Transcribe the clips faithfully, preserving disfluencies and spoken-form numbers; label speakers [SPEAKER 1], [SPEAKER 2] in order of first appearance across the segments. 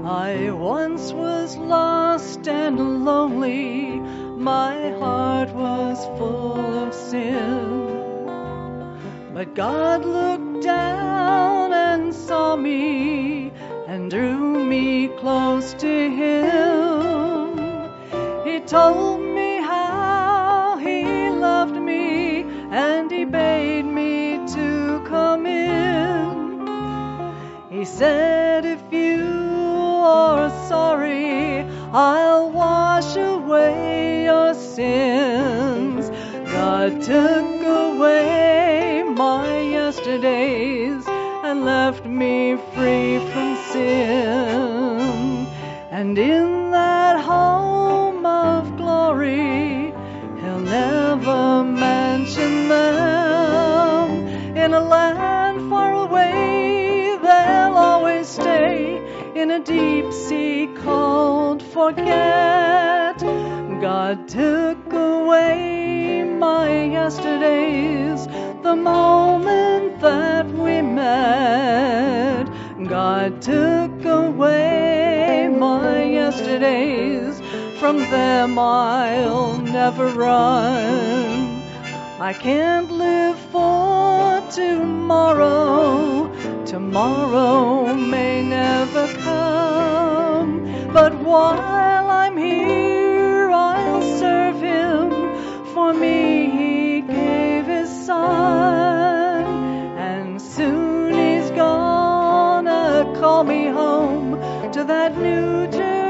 [SPEAKER 1] I once was lost and lonely, my heart was full of sin. But God looked down and saw me and drew me close to Him. He told me how He loved me and He bade me to come in. He said, if you are sorry, I'll wash away your sins. God took away my yesterdays and left me free from sin. And in that home of glory, He'll never mention them. In a land far away, they'll always stay in a deep sea called forget. God took away my yesterdays the moment that we met. God took away my yesterdays, from them I'll never run. I can't live for tomorrow, tomorrow may never come. But while I'm here, I'll serve Him. For me, He gave His Son, and soon He's gonna call me home to that new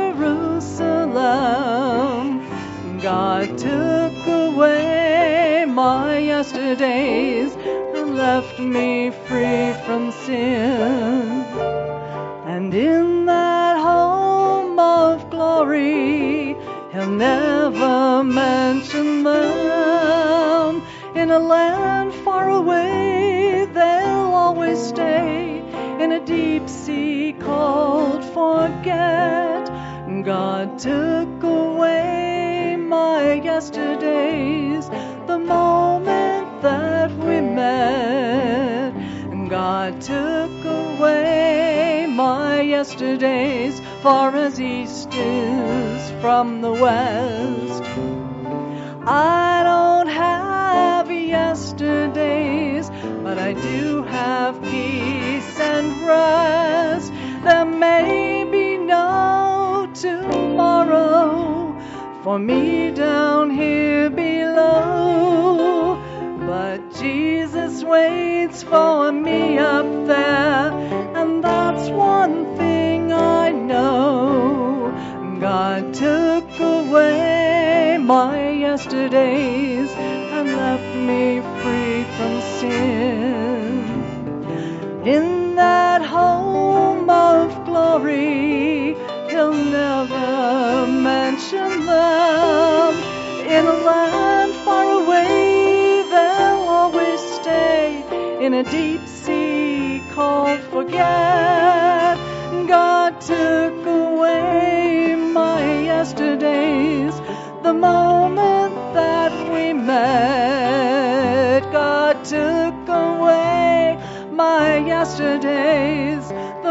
[SPEAKER 1] Jerusalem. God took away my yesterdays and left me free from sin. And in that home of glory, He'll never mention them. In a land far away, they'll always stay in a deep sea called forget. God took away my yesterdays the moment that we met. God took away my yesterdays, far as east is from the west. I don't have yesterdays, but I do have peace and rest. There may be no tomorrow for me down here below, but Jesus waits for me up there, and that's one thing I know. God took away my yesterdays and left me free from sin. In that home of glory, He'll never mention them. In a land far away, they'll always stay in a deep sea called forget. God took away my yesterdays the moment that we met. God took away my yesterdays the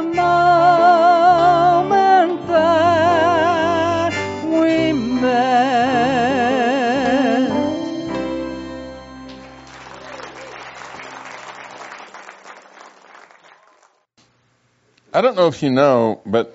[SPEAKER 1] moment that we met.
[SPEAKER 2] I don't know if you know, but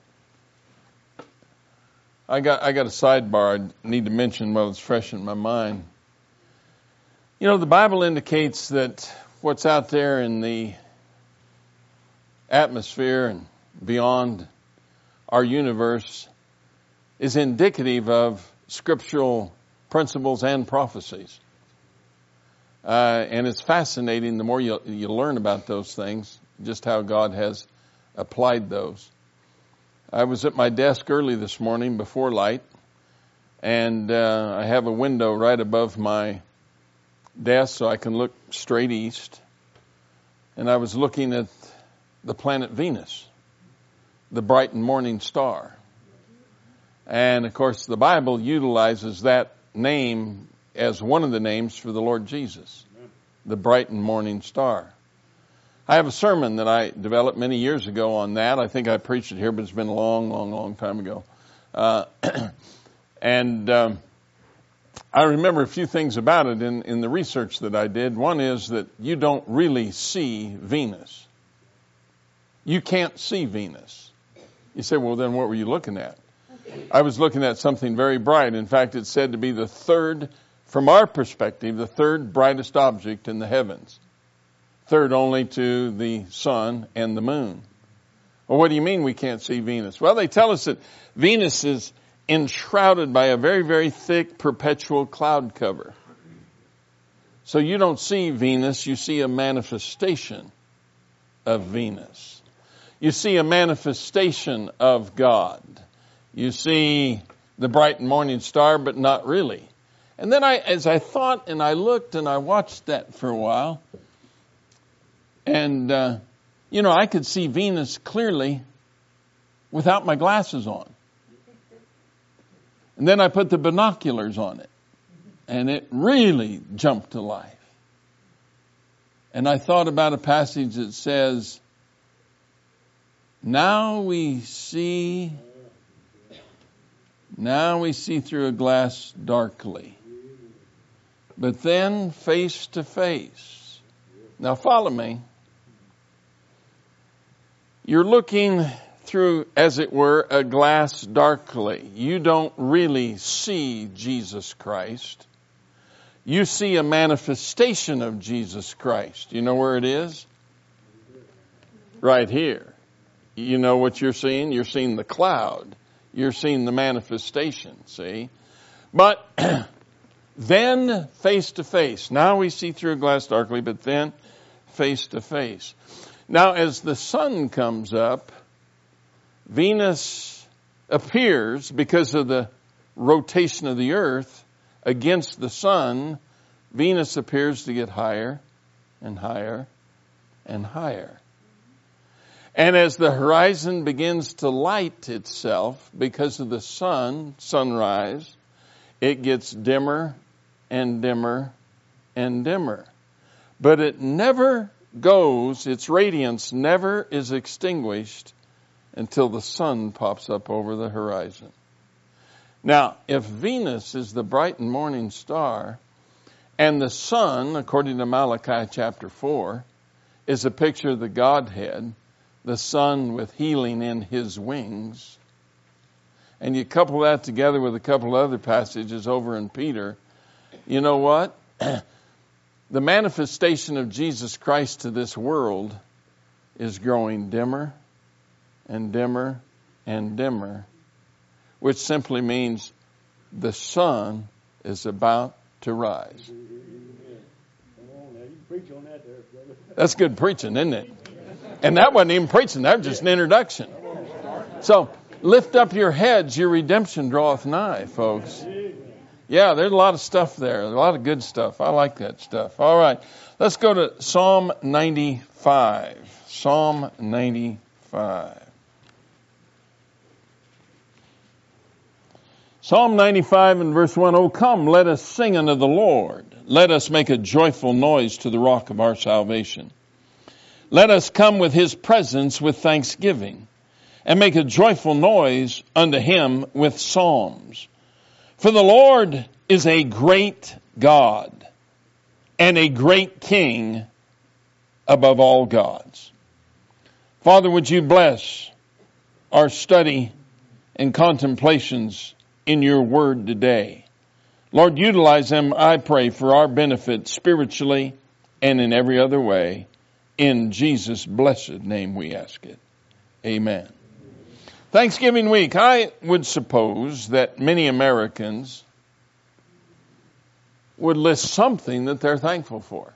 [SPEAKER 2] I got I got a sidebar I need to mention while it's fresh in my mind. You know, the Bible indicates that what's out there in the atmosphere and beyond our universe is indicative of scriptural principles and prophecies. Uh, and it's fascinating the more you, you learn about those things, just how God has applied those. I was at my desk early this morning before light, and uh, I have a window right above my desk so I can look straight east. And I was looking at the planet Venus, the bright and morning star. And of course, the Bible utilizes that name as one of the names for the Lord Jesus, the bright and morning star. I have a sermon that I developed many years ago on that. I think I preached it here, but it's been a long, long, long time ago. Uh, and um, I remember a few things about it in, in the research that I did. One is that you don't really see Venus. You can't see Venus. You say, well, then what were you looking at? I was looking at something very bright. In fact, it's said to be the third, from our perspective, the third brightest object in the heavens. Third only to the sun and the moon. Well, what do you mean we can't see Venus? Well, they tell us that Venus is enshrouded by a very, very thick perpetual cloud cover. So you don't see Venus, you see a manifestation of Venus. You see a manifestation of God. You see the bright morning star, but not really. And then I, as I thought and I looked and I watched that for a while, and, uh, you know, I could see Venus clearly without my glasses on. And then I put the binoculars on it, and it really jumped to life. And I thought about a passage that says, now we see, now we see through a glass darkly, but then face to face. Now follow me. You're looking through, as it were, a glass darkly. You don't really see Jesus Christ. You see a manifestation of Jesus Christ. You know where it is? Right here. You know what you're seeing? You're seeing the cloud. You're seeing the manifestation, see? But then face to face. Now we see through a glass darkly, but then face to face. Now, as the sun comes up, Venus appears, because of the rotation of the earth against the sun, Venus appears to get higher and higher and higher. And as the horizon begins to light itself because of the sun, sunrise, it gets dimmer and dimmer and dimmer. But it never goes, its radiance never is extinguished until the sun pops up over the horizon. Now, if Venus is the bright and morning star, and the sun, according to Malachi chapter four, is a picture of the Godhead, the sun with healing in his wings, and you couple that together with a couple other passages over in Peter, you know what? The manifestation of Jesus Christ to this world is growing dimmer and dimmer and dimmer, which simply means the sun is about to rise. That's good preaching, isn't it? And that wasn't even preaching, that was just an introduction. So, lift up your heads, your redemption draweth nigh, folks. Yeah, there's a lot of stuff there. A lot of good stuff. I like that stuff. All right. Let's go to Psalm ninety-five. Psalm ninety-five. Psalm ninety-five and verse one. Oh, come, let us sing unto the Lord. Let us make a joyful noise to the rock of our salvation. Let us come with his presence with thanksgiving, and make a joyful noise unto him with psalms. For the Lord is a great God and a great King above all gods. Father, would you bless our study and contemplations in your word today? Lord, utilize them, I pray, for our benefit spiritually and in every other way. In Jesus' blessed name we ask it. Amen. Thanksgiving week, I would suppose that many Americans would list something that they're thankful for.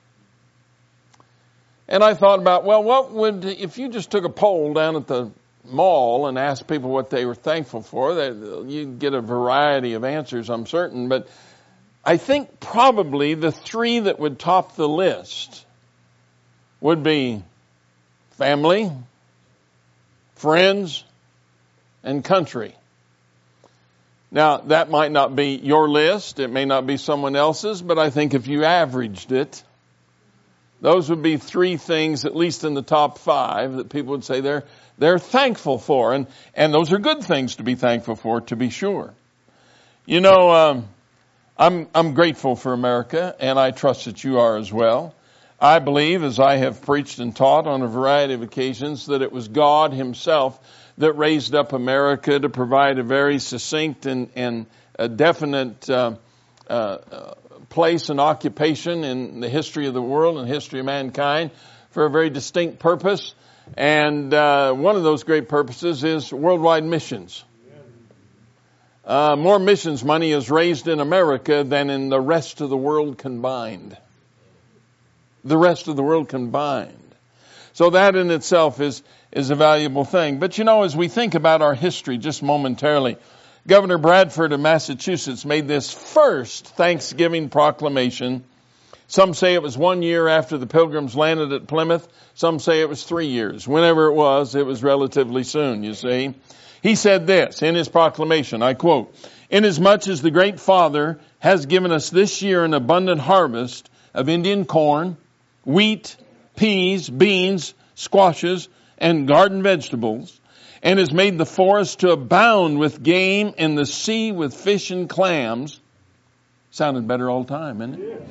[SPEAKER 2] And I thought about, well, what would, if you just took a poll down at the mall and asked people what they were thankful for, that you'd get a variety of answers, I'm certain. But I think probably the three that would top the list would be family, friends, and country. Now, that might not be your list. It may not be someone else's, but I think if you averaged it, Those would be three things, at least in the top five, that people would say they're, they're thankful for. And, and those are good things to be thankful for, to be sure. You know, um, I'm, I'm grateful for America, and I trust that you are as well. I believe, as I have preached and taught on a variety of occasions, that it was God himself that raised up America to provide a very succinct and, and a definite uh, uh, place and occupation in the history of the world and history of mankind for a very distinct purpose. And uh, one of those great purposes is worldwide missions. Uh, more missions money is raised in America than in the rest of the world combined. The rest of the world combined. So that in itself is, is a valuable thing. But you know, as we think about our history just momentarily, Governor Bradford of Massachusetts made this first Thanksgiving proclamation. Some say it was one year after the Pilgrims landed at Plymouth. Some say it was three years. Whenever it was, it was relatively soon, you see. He said this in his proclamation, I quote, "Inasmuch as the great Father has given us this year an abundant harvest of Indian corn, wheat, peas, beans, squashes, and garden vegetables, and has made the forest to abound with game and the sea with fish and clams." Sounded better all the time, isn't it?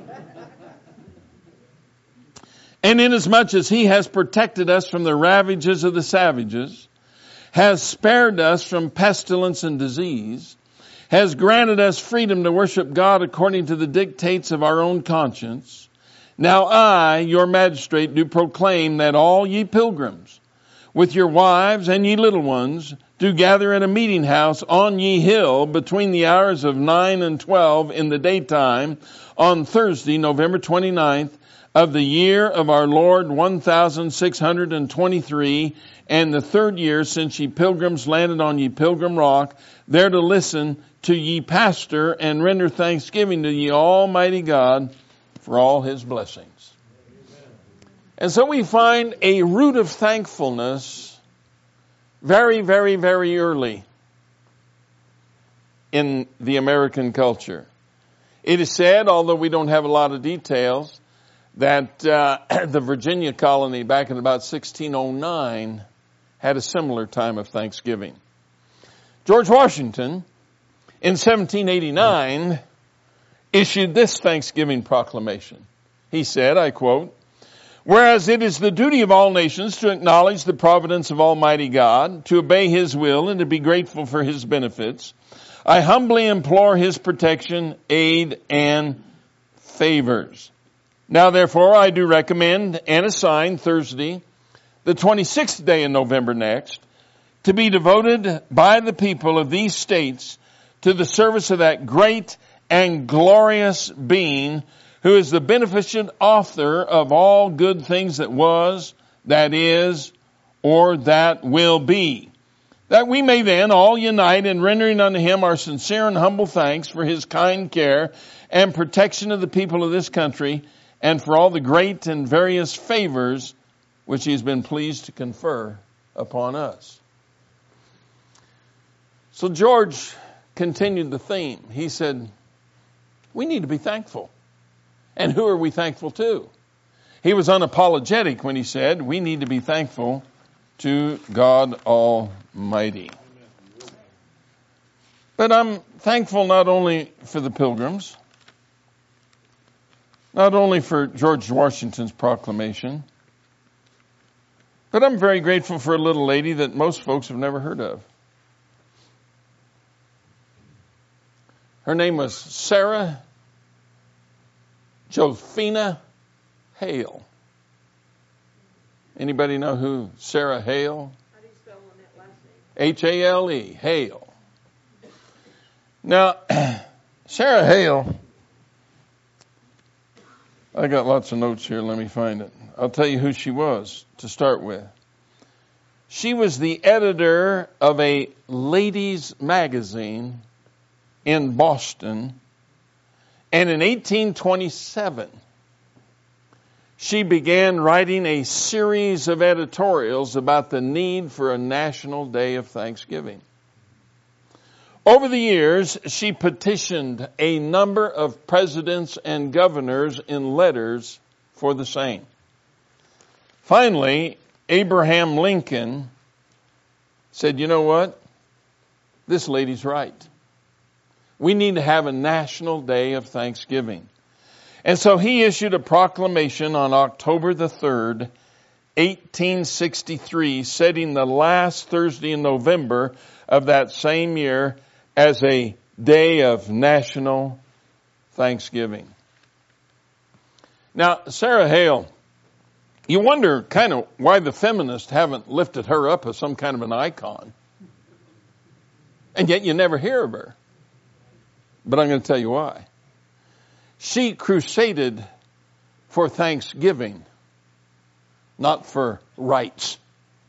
[SPEAKER 2] "And inasmuch as he has protected us from the ravages of the savages, has spared us from pestilence and disease, has granted us freedom to worship God according to the dictates of our own conscience, now I, your magistrate, do proclaim that all ye pilgrims, with your wives and ye little ones, do gather at a meeting house on ye hill between the hours of nine and twelve in the daytime on Thursday, November twenty-ninth, of the year of our Lord one thousand six hundred twenty-three, and the third year since ye pilgrims landed on ye pilgrim rock, there to listen to ye pastor and render thanksgiving to ye Almighty God for all his blessings." And so we find a root of thankfulness very, very, very early in the American culture. It is said, although we don't have a lot of details, that uh, the Virginia colony back in about sixteen oh nine had a similar time of Thanksgiving. George Washington, in seventeen eighty-nine, issued this Thanksgiving proclamation. He said, I quote, "Whereas it is the duty of all nations to acknowledge the providence of Almighty God, to obey his will, and to be grateful for his benefits, I humbly implore his protection, aid, and favors. Now therefore I do recommend and assign Thursday, the twenty-sixth day in November next, to be devoted by the people of these states to the service of that great and glorious being who is the beneficent author of all good things that was, that is, or that will be. That we may then all unite in rendering unto him our sincere and humble thanks for his kind care and protection of the people of this country, and for all the great and various favors which he has been pleased to confer upon us." So George continued the theme. He said, we need to be thankful. And who are we thankful to? He was unapologetic when he said, we need to be thankful to God Almighty. But I'm thankful not only for the Pilgrims, not only for George Washington's proclamation, but I'm very grateful for a little lady that most folks have never heard of. Her name was Sarah Josefina Hale. Anybody know who Sarah Hale?
[SPEAKER 3] How do you spell on that last name?
[SPEAKER 2] H A L E, Hale. Now, Sarah Hale, I got lots of notes here. Let me find it. I'll tell you who she was to start with. She was the editor of a ladies' magazine in Boston. And in eighteen twenty-seven, she began writing a series of editorials about the need for a national day of Thanksgiving. Over the years, she petitioned a number of presidents and governors in letters for the same. Finally, Abraham Lincoln said, you know what? This lady's right. We need to have a national day of thanksgiving. And so he issued a proclamation on October the third, eighteen sixty-three, setting the last Thursday in November of that same year as a day of national thanksgiving. Now, Sarah Hale, you wonder kind of why the feminists haven't lifted her up as some kind of an icon. And yet you never hear of her. But I'm going to tell you why. She crusaded for thanksgiving, not for rights.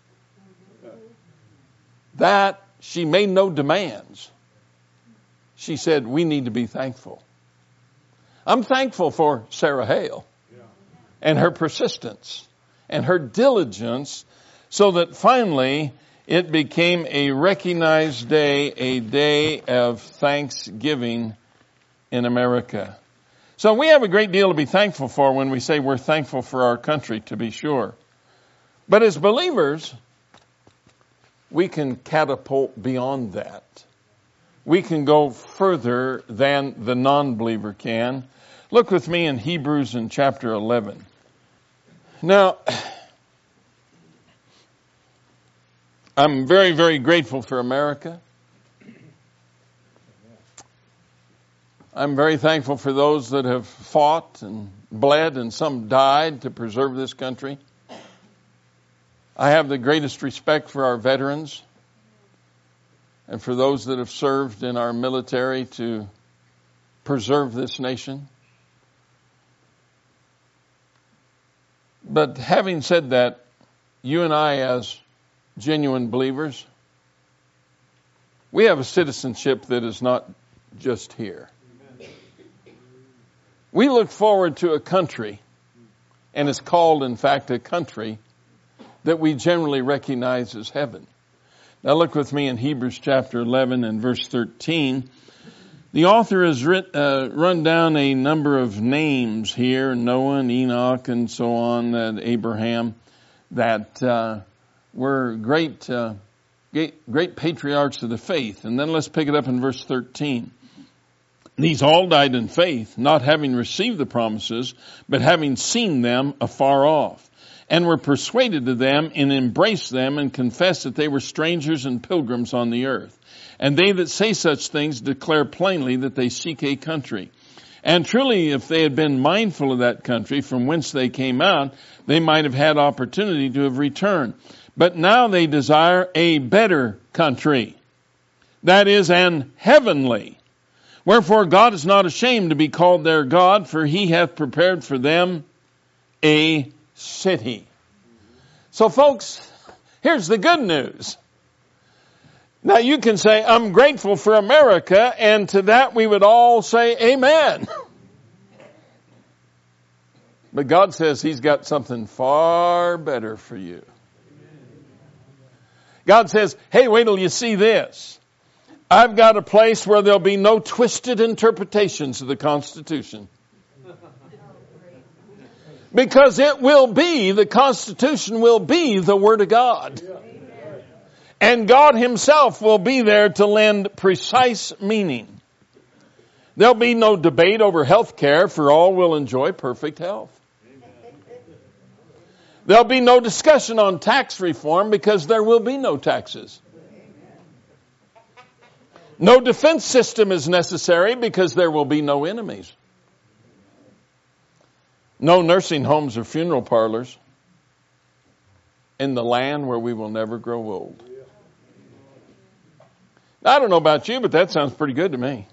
[SPEAKER 2] That, she made no demands. She said, we need to be thankful. I'm thankful for Sarah Hale and her persistence and her diligence so that finally it became a recognized day, a day of thanksgiving in America. So we have a great deal to be thankful for when we say we're thankful for our country, to be sure. But as believers, we can catapult beyond that. We can go further than the non-believer can. Look with me in Hebrews in chapter eleven. Now, I'm very, very grateful for America. I'm very thankful for those that have fought and bled and some died to preserve this country. I have the greatest respect for our veterans and for those that have served in our military to preserve this nation. But having said that, you and I as genuine believers, we have a citizenship that is not just here. We look forward to a country, and it's called, in fact, a country that we generally recognize as heaven. Now look with me in Hebrews chapter eleven and verse thirteen. The author has writ, uh, run down a number of names here, Noah and Enoch and so on, that Abraham, that uh, were great, uh, great, great patriarchs of the faith. And then let's pick it up in verse thirteen. These all died in faith, not having received the promises, but having seen them afar off, and were persuaded of them and embraced them and confessed that they were strangers and pilgrims on the earth. And they that say such things declare plainly that they seek a country. And truly, if they had been mindful of that country from whence they came out, they might have had opportunity to have returned. But now they desire a better country, that is, an heavenly. Wherefore God is not ashamed to be called their God, for he hath prepared for them a city. So folks, here's the good news. Now you can say, I'm grateful for America, and to that we would all say amen. But God says he's got something far better for you. God says, hey, wait till you see this. I've got a place where there'll be no twisted interpretations of the Constitution. Because it will be, the Constitution will be the Word of God. And God himself will be there to lend precise meaning. There'll be no debate over health care, for all will enjoy perfect health. There'll be no discussion on tax reform because there will be no taxes. No defense system is necessary because there will be no enemies. No nursing homes or funeral parlors in the land where we will never grow old. I don't know about you, but that sounds pretty good to me.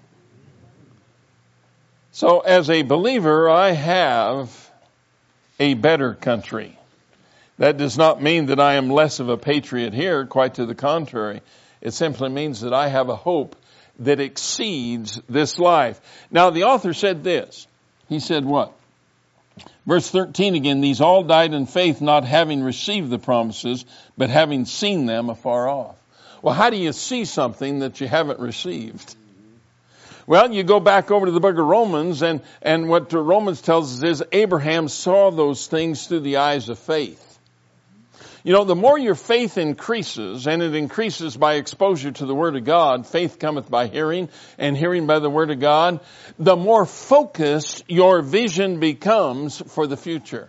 [SPEAKER 2] So as a believer, I have a better country. That does not mean that I am less of a patriot here, quite to the contrary. It simply means that I have a hope that exceeds this life. Now, the author said this. He said what? Verse thirteen again, these all died in faith, not having received the promises, but having seen them afar off. Well, how do you see something that you haven't received? Well, you go back over to the book of Romans, and, and what Romans tells us is Abraham saw those things through the eyes of faith. You know, the more your faith increases, and it increases by exposure to the Word of God, faith cometh by hearing, and hearing by the Word of God, the more focused your vision becomes for the future.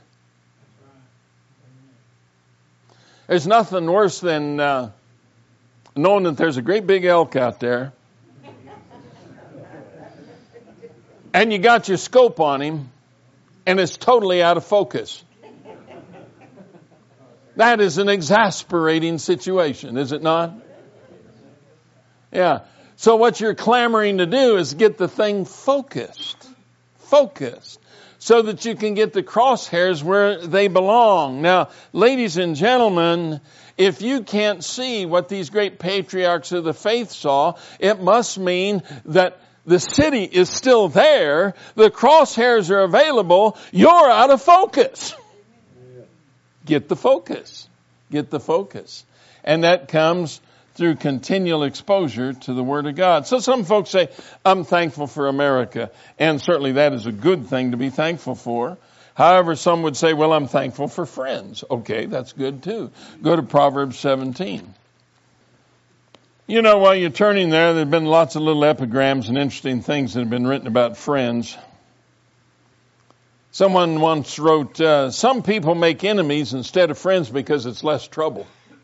[SPEAKER 2] There's nothing worse than uh, knowing that there's a great big elk out there, and you got your scope on him, and it's totally out of focus. That is an exasperating situation, is it not? Yeah. So what you're clamoring to do is get the thing focused. Focused. So that you can get the crosshairs where they belong. Now, ladies and gentlemen, if you can't see what these great patriarchs of the faith saw, it must mean that the city is still there, the crosshairs are available, you're out of focus. Get the focus. Get the focus. And that comes through continual exposure to the Word of God. So some folks say, I'm thankful for America. And certainly that is a good thing to be thankful for. However, some would say, well, I'm thankful for friends. Okay, that's good too. Go to Proverbs seventeen. You know, while you're turning there, there have been lots of little epigrams and interesting things that have been written about friends. Someone once wrote, uh, some people make enemies instead of friends because it's less trouble.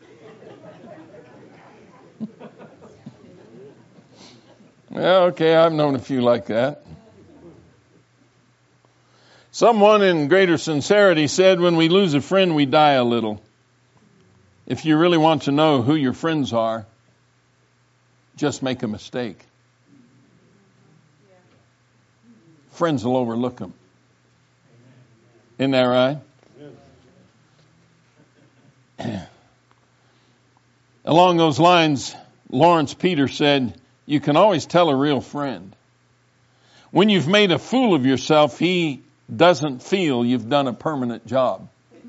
[SPEAKER 2] Yeah, okay, I've known a few like that. Someone in greater sincerity said, when we lose a friend, we die a little. If you really want to know who your friends are, just make a mistake. Friends will overlook them. Isn't that right? Yeah. Along those lines, Lawrence Peter said, you can always tell a real friend. When you've made a fool of yourself, he doesn't feel you've done a permanent job.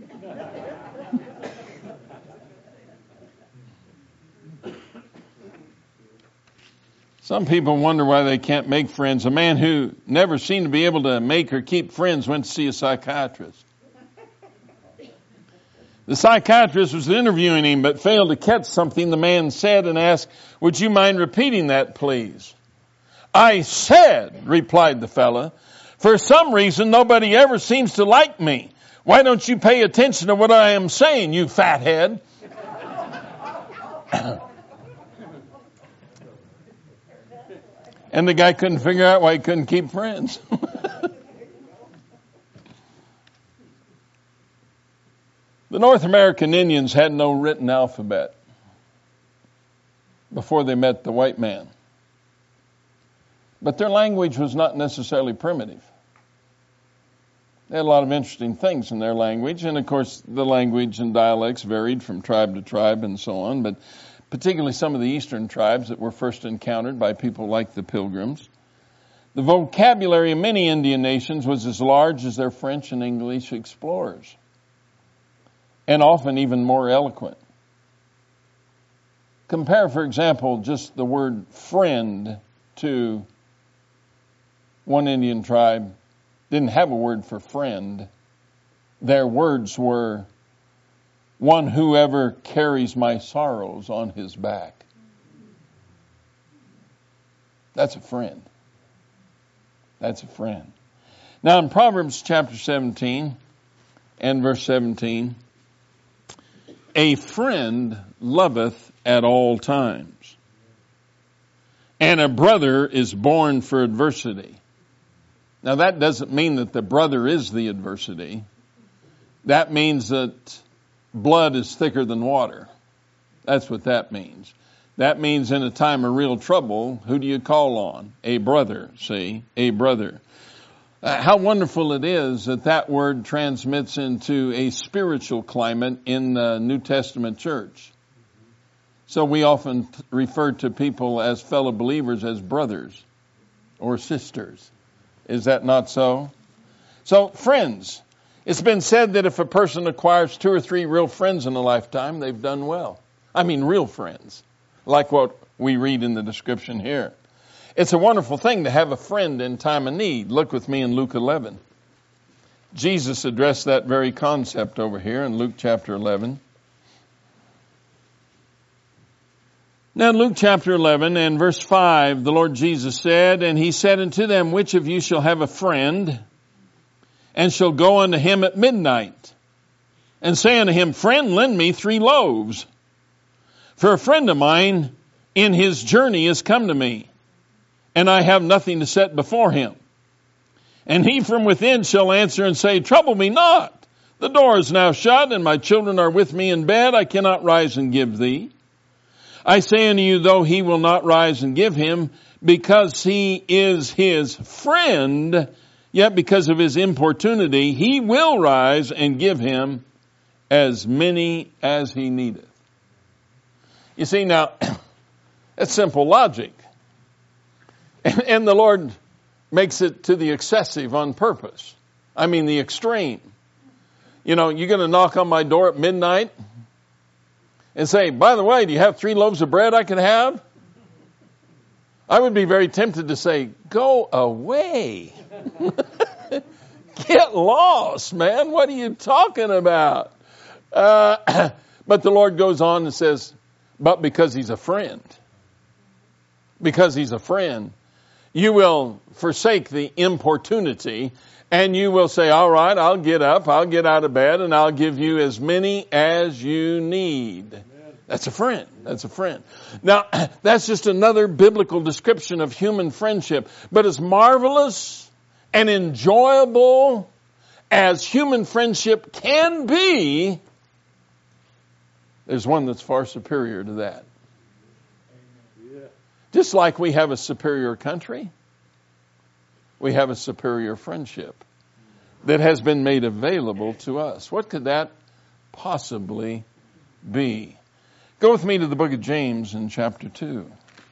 [SPEAKER 2] Some people wonder why they can't make friends. A man who never seemed to be able to make or keep friends went to see a psychiatrist. The psychiatrist was interviewing him but failed to catch something the man said and asked, would you mind repeating that, please? I said, replied the fella, for some reason nobody ever seems to like me. Why don't you pay attention to what I am saying, you fathead? And the guy couldn't figure out why he couldn't keep friends. The North American Indians had no written alphabet before they met the white man. But their language was not necessarily primitive. They had a lot of interesting things in their language. And of course, the language and dialects varied from tribe to tribe and so on. But particularly some of the eastern tribes that were first encountered by people like the Pilgrims. The vocabulary of many Indian nations was as large as their French and English explorers, and often even more eloquent. Compare, for example, just the word friend to one Indian tribe. Didn't have a word for friend. Their words were, one whoever carries my sorrows on his back. That's a friend. That's a friend. Now in Proverbs chapter seventeen and verse seventeen, a friend loveth at all times, and a brother is born for adversity. Now that doesn't mean that the brother is the adversity. That means that blood is thicker than water. That's what that means. That means in a time of real trouble, who do you call on? A brother, see? A brother. Uh, how wonderful it is that that word transmits into a spiritual climate in the New Testament church. So we often t- refer to people as fellow believers as brothers or sisters. Is that not so? So, friends. It's been said that if a person acquires two or three real friends in a lifetime, they've done well. I mean real friends, like what we read in the description here. It's a wonderful thing to have a friend in time of need. Look with me in Luke eleven. Jesus addressed that very concept over here in Luke chapter eleven. Now in Luke chapter eleven and verse five, the Lord Jesus said, And he said unto them, Which of you shall have a friend, and shall go unto him at midnight, and say unto him, Friend, lend me three loaves, for a friend of mine in his journey is come to me, and I have nothing to set before him. And he from within shall answer and say, Trouble me not. The door is now shut, and my children are with me in bed. I cannot rise and give thee. I say unto you, though he will not rise and give him, because he is his friend, yet because of his importunity, he will rise and give him as many as he needeth. You see, now, that's simple logic. And, and the Lord makes it to the excessive on purpose. I mean, the extreme. You know, you're going to knock on my door at midnight and say, by the way, do you have three loaves of bread I can have? I would be very tempted to say, go away. Get lost, man. What are you talking about? Uh, but the Lord goes on and says, but because he's a friend, because he's a friend, you will forsake the importunity, and you will say, all right, I'll get up, I'll get out of bed, and I'll give you as many as you need. Amen. That's a friend. That's a friend. Now, that's just another biblical description of human friendship. But as marvelous and enjoyable as human friendship can be, there's one that's far superior to that. Just like we have a superior country, we have a superior friendship that has been made available to us. What could that possibly be? Go with me to the book of James in chapter two.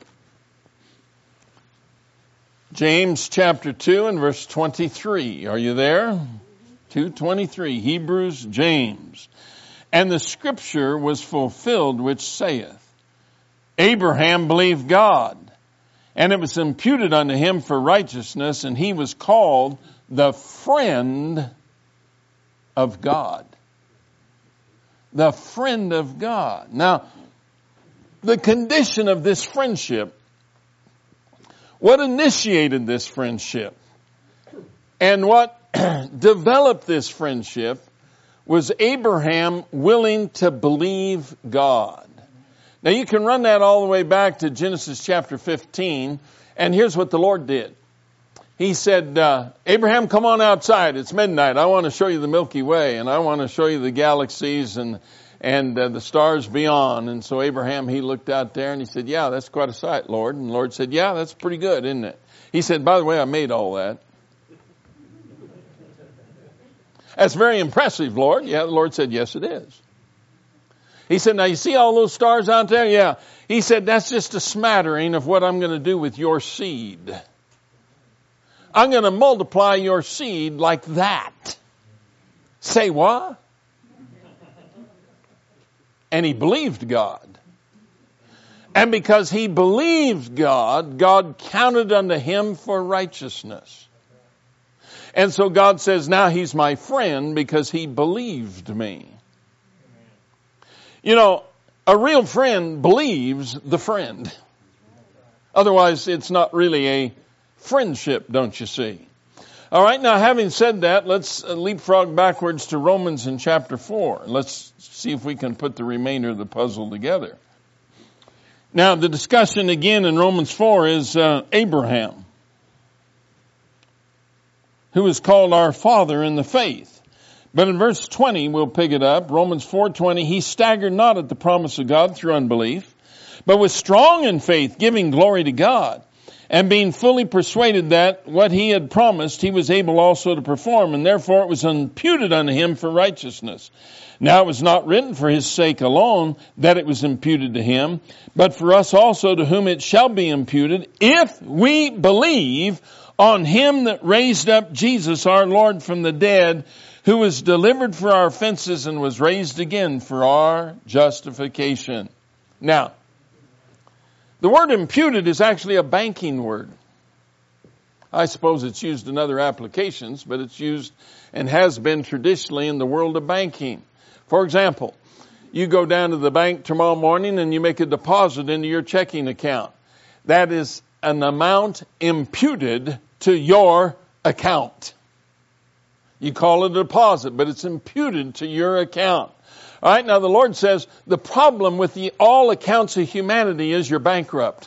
[SPEAKER 2] James chapter two and verse twenty-three. Are you there? two twenty-three. Hebrews, James. And the scripture was fulfilled which saith, Abraham believed God, and it was imputed unto him for righteousness, and he was called the friend of God. The friend of God. Now, the condition of this friendship, what initiated this friendship, and what developed this friendship, was Abraham willing to believe God. Now you can run that all the way back to Genesis chapter fifteen, and here's what the Lord did. He said, uh, Abraham, come on outside. It's midnight. I want to show you the Milky Way, and I want to show you the galaxies and and uh, the stars beyond. And so Abraham, he looked out there and he said, yeah, that's quite a sight, Lord. And the Lord said, yeah, that's pretty good, isn't it? He said, by the way, I made all that. That's very impressive, Lord. Yeah, the Lord said, yes, it is. He said, now you see all those stars out there? Yeah. He said, that's just a smattering of what I'm going to do with your seed. I'm going to multiply your seed like that. Say what? And he believed God. And because he believed God, God counted unto him for righteousness. And so God says, now he's my friend because he believed me. You know, a real friend believes the friend. Otherwise, it's not really a friendship, don't you see? All right, now having said that, let's leapfrog backwards to Romans in chapter four. Let's see if we can put the remainder of the puzzle together. Now, the discussion again in Romans four is uh, Abraham, who is called our father in the faith. But in verse twenty, we'll pick it up, Romans four twenty, he staggered not at the promise of God through unbelief, but was strong in faith, giving glory to God, and being fully persuaded that what he had promised he was able also to perform, and therefore it was imputed unto him for righteousness. Now it was not written for his sake alone that it was imputed to him, but for us also to whom it shall be imputed, if we believe on him that raised up Jesus our Lord from the dead, who was delivered for our offenses and was raised again for our justification. Now, The word imputed is actually a banking word. I suppose it's used in other applications, but it's used and has been traditionally in the world of banking. For example, you go down to the bank tomorrow morning and you make a deposit into your checking account. That is an amount imputed to your account. You call it a deposit, but it's imputed to your account. All right, now the Lord says the problem with the all accounts of humanity is you're bankrupt.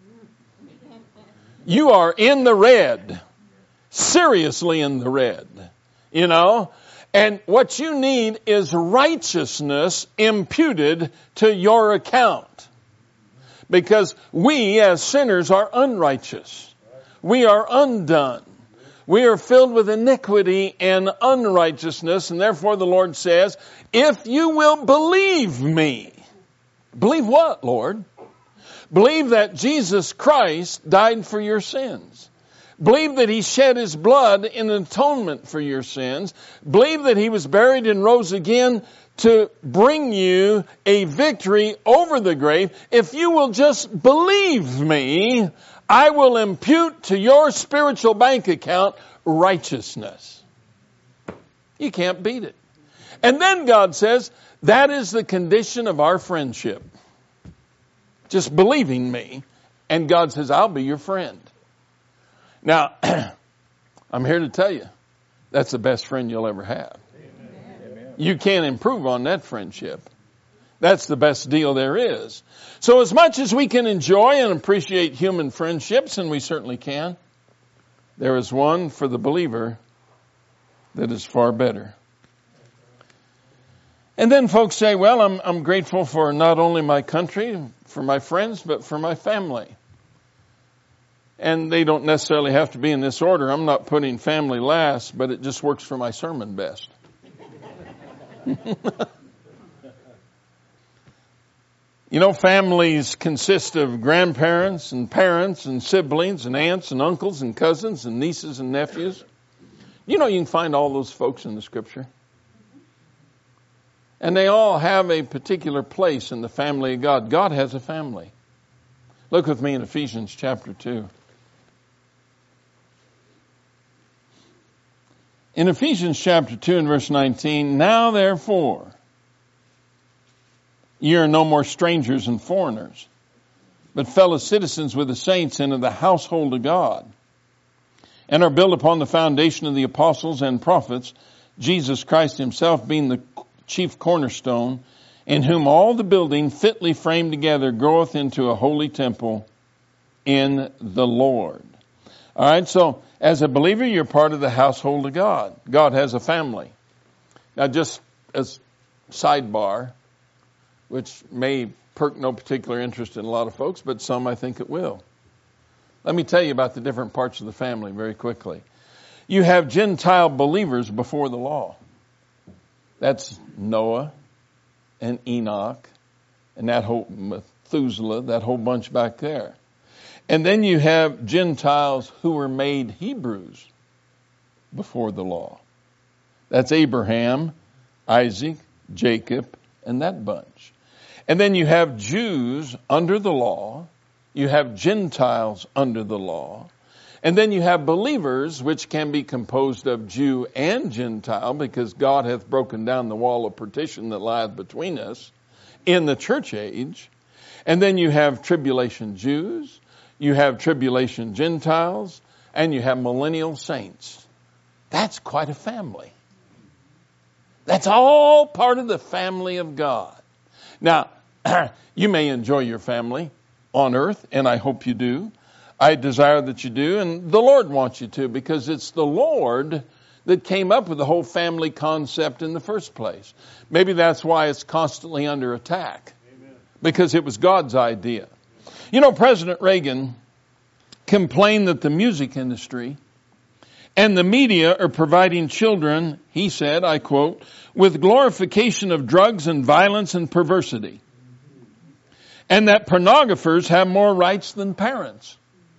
[SPEAKER 2] You are in the red, seriously in the red, you know. And what you need is righteousness imputed to your account. Because we as sinners are unrighteous. We are undone. We are filled with iniquity and unrighteousness, and therefore the Lord says, if you will believe me. Believe what, Lord? Believe that Jesus Christ died for your sins. Believe that He shed His blood in atonement for your sins. Believe that He was buried and rose again to bring you a victory over the grave. If you will just believe me, I will impute to your spiritual bank account righteousness. You can't beat it. And then God says, that is the condition of our friendship. Just believing me. And God says, I'll be your friend. Now, I'm here to tell you, that's the best friend you'll ever have. Amen. You can't improve on that friendship. That's the best deal there is. So as much as we can enjoy and appreciate human friendships, and we certainly can, there is one for the believer that is far better. And then folks say, well, I'm, I'm grateful for not only my country, for my friends, but for my family. And they don't necessarily have to be in this order. I'm not putting family last, but it just works for my sermon best. You know, families consist of grandparents and parents and siblings and aunts and uncles and cousins and nieces and nephews. You know, you can find all those folks in the Scripture. And they all have a particular place in the family of God. God has a family. Look with me in Ephesians chapter two. In Ephesians chapter two and verse nineteen, now therefore, ye are no more strangers and foreigners, but fellow citizens with the saints and of the household of God, and are built upon the foundation of the apostles and prophets, Jesus Christ himself being the chief cornerstone, in whom all the building fitly framed together groweth into a holy temple in the Lord. All right, so as a believer, you're part of the household of God. God has a family. Now, just as sidebar, which may perk no particular interest in a lot of folks, but some I think it will. Let me tell you about the different parts of the family very quickly. You have Gentile believers before the law. That's Noah and Enoch and that whole Methuselah, that whole bunch back there. And then you have Gentiles who were made Hebrews before the law. That's Abraham, Isaac, Jacob, and that bunch. And then you have Jews under the law. You have Gentiles under the law. And then you have believers, which can be composed of Jew and Gentile, because God hath broken down the wall of partition that lieth between us in the church age. And then you have tribulation Jews, you have tribulation Gentiles, and you have millennial saints. That's quite a family. That's all part of the family of God. Now, you may enjoy your family on earth, and I hope you do. I desire that you do, and the Lord wants you to, because it's the Lord that came up with the whole family concept in the first place. Maybe that's why it's constantly under attack. Amen. Because it was God's idea. You know, President Reagan complained that the music industry and the media are providing children, he said, I quote, with glorification of drugs and violence and perversity, and that pornographers have more rights than parents.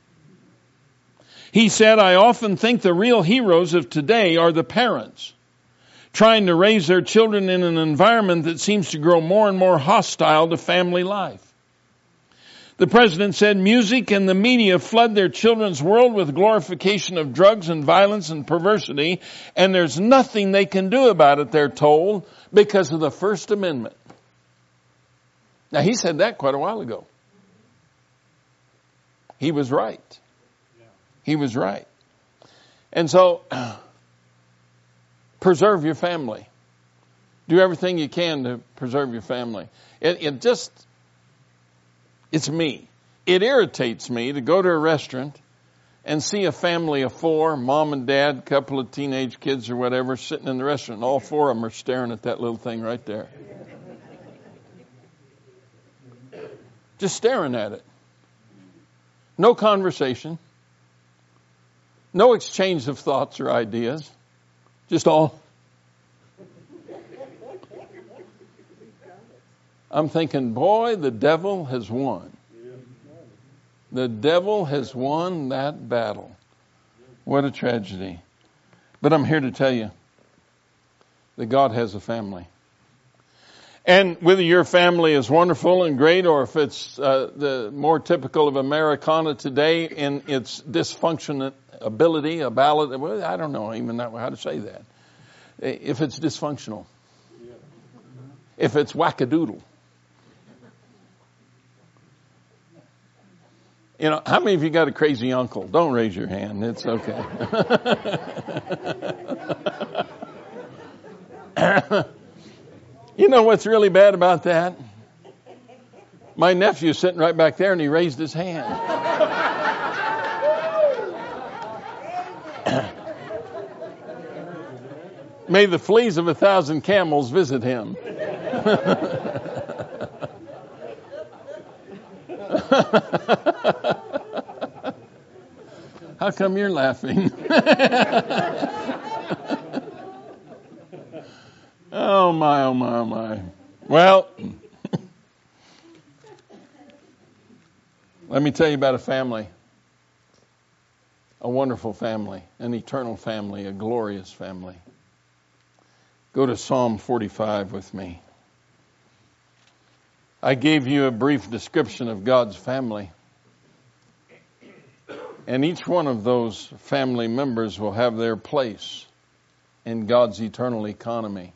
[SPEAKER 2] He said, I often think the real heroes of today are the parents, trying to raise their children in an environment that seems to grow more and more hostile to family life. The president said music and the media flood their children's world with glorification of drugs and violence and perversity, and there's nothing they can do about it, they're told, because of the First Amendment. Now, he said that quite a while ago. He was right. He was right. And so, preserve your family. Do everything you can to preserve your family. It, it just, it's me. It irritates me to go to a restaurant and see a family of four, mom and dad, couple of teenage kids or whatever, sitting in the restaurant. All four of them are staring at that little thing right there. Just staring at it. No conversation. No exchange of thoughts or ideas. Just all. I'm thinking, boy, the devil has won. The devil has won that battle. What a tragedy. But I'm here to tell you that God has a family. And whether your family is wonderful and great, or if it's uh, the more typical of Americana today in its dysfunctional ability, a ballad, well, I don't know even how to say that. If it's dysfunctional. If it's wackadoodle. You know, how many of you got a crazy uncle? Don't raise your hand. It's okay. You know what's really bad about that? My nephew's sitting right back there and he raised his hand. May the fleas of a thousand camels visit him. How come you're laughing? Oh my, oh my, oh my. Well, let me tell you about a family. A wonderful family, an eternal family, a glorious family. Go to Psalm forty-five with me. I gave you a brief description of God's family. And each one of those family members will have their place in God's eternal economy.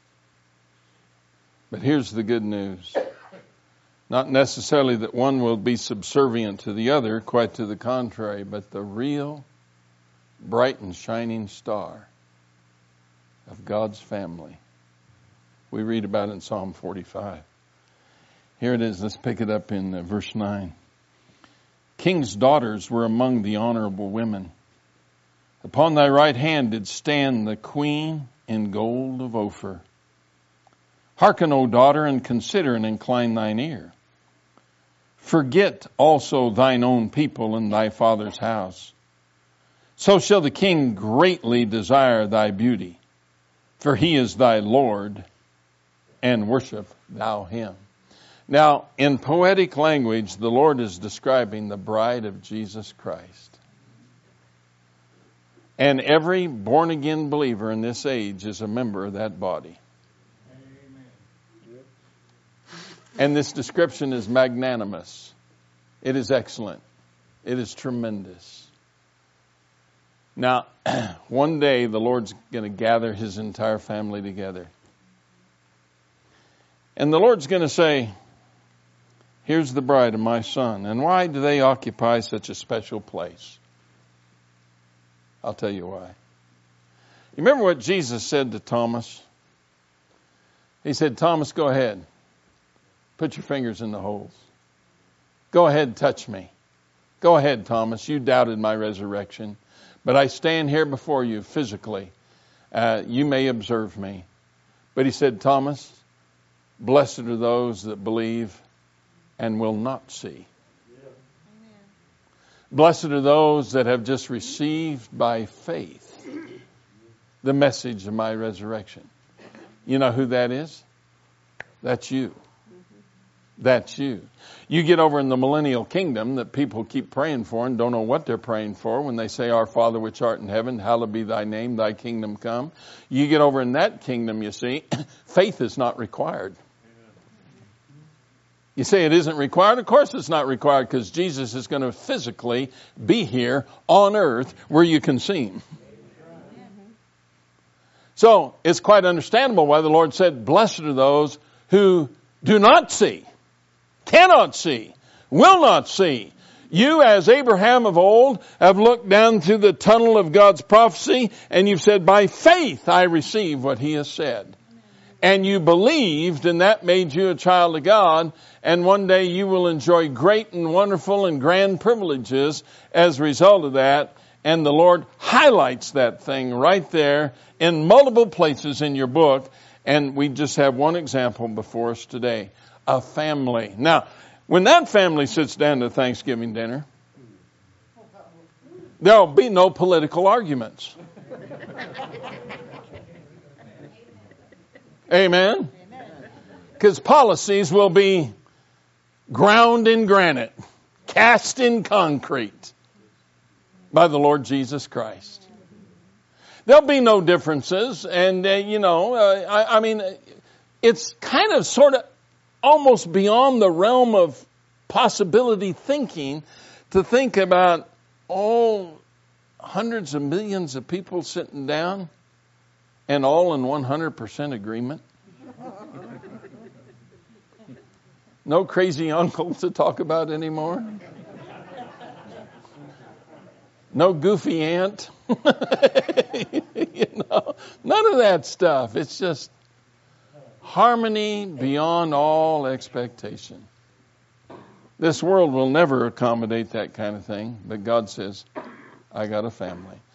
[SPEAKER 2] But here's the good news. Not necessarily that one will be subservient to the other, quite to the contrary, but the real bright and shining star of God's family. We read about it in Psalm forty-five. Here it is. Let's pick it up in uh, verse nine. King's daughters were among the honorable women. Upon thy right hand did stand the queen in gold of Ophir. Hearken, O daughter, and consider and incline thine ear. Forget also thine own people and thy father's house. So shall the king greatly desire thy beauty, for he is thy Lord, and worship thou him. Now, in poetic language, the Lord is describing the bride of Jesus Christ. And every born-again believer in this age is a member of that body. And this description is magnanimous. It is excellent. It is tremendous. Now, one day the Lord's going to gather his entire family together. And the Lord's going to say, here's the bride of my son. And why do they occupy such a special place? I'll tell you why. You remember what Jesus said to Thomas? He said, Thomas, go ahead. Put your fingers in the holes. Go ahead, touch me. Go ahead, Thomas. You doubted my resurrection. But I stand here before you physically. Uh, you may observe me. But he said, Thomas, blessed are those that believe and will not see. Amen. Blessed are those that have just received by faith the message of my resurrection. You know who that is? That's you. That's you. You get over in the millennial kingdom that people keep praying for and don't know what they're praying for when they say, Our Father which art in heaven, hallowed be thy name, thy kingdom come. You get over in that kingdom, you see, faith is not required. You say it isn't required? Of course it's not required, because Jesus is going to physically be here on earth where you can see him. So it's quite understandable why the Lord said, blessed are those who do not see, cannot see, will not see. You, as Abraham of old, have looked down through the tunnel of God's prophecy, and you've said, by faith I receive what he has said. And you believed, and that made you a child of God, and one day you will enjoy great and wonderful and grand privileges as a result of that. And the Lord highlights that thing right there in multiple places in your book. And we just have one example before us today. A family. Now, when that family sits down to Thanksgiving dinner, there'll be no political arguments. Amen? Because policies will be ground in granite, cast in concrete by the Lord Jesus Christ. There'll be no differences. And, uh, you know, uh, I, I mean, it's kind of sort of almost beyond the realm of possibility thinking to think about all hundreds of millions of people sitting down and all in one hundred percent agreement. No crazy uncle to talk about anymore. No goofy aunt. You know, none of that stuff. It's just harmony beyond all expectation. This world will never accommodate that kind of thing, but God says, I got a family.